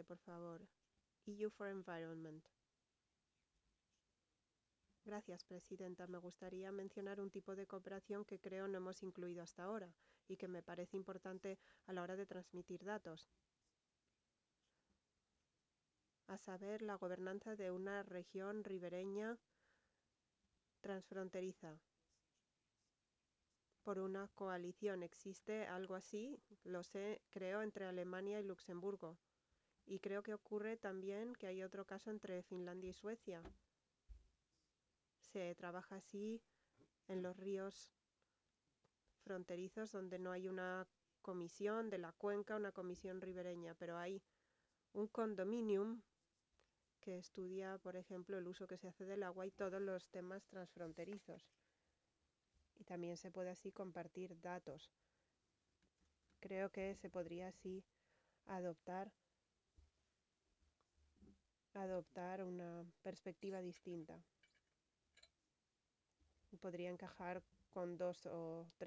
ambiente, por favor. EU for Environment. Gracias, presidenta. Me gustaría mencionar un tipo de cooperación que creo no hemos incluido hasta ahora y que me parece importante a la hora de transmitir datos, a saber, la gobernanza de una región ribereña transfronteriza por una coalición. ¿Existe algo así? Lo sé, creo, entre Alemania y Luxemburgo. Y creo que ocurre también que hay otro caso entre Finlandia y Suecia. Se trabaja así en los ríos fronterizos donde no hay una comisión de la cuenca, una comisión ribereña, pero hay un condominium que estudia, por ejemplo, el uso que se hace del agua y todos los temas transfronterizos. Y también se puede así compartir datos. Creo que se podría así adoptar una perspectiva distinta. Podría encajar con 2 o 3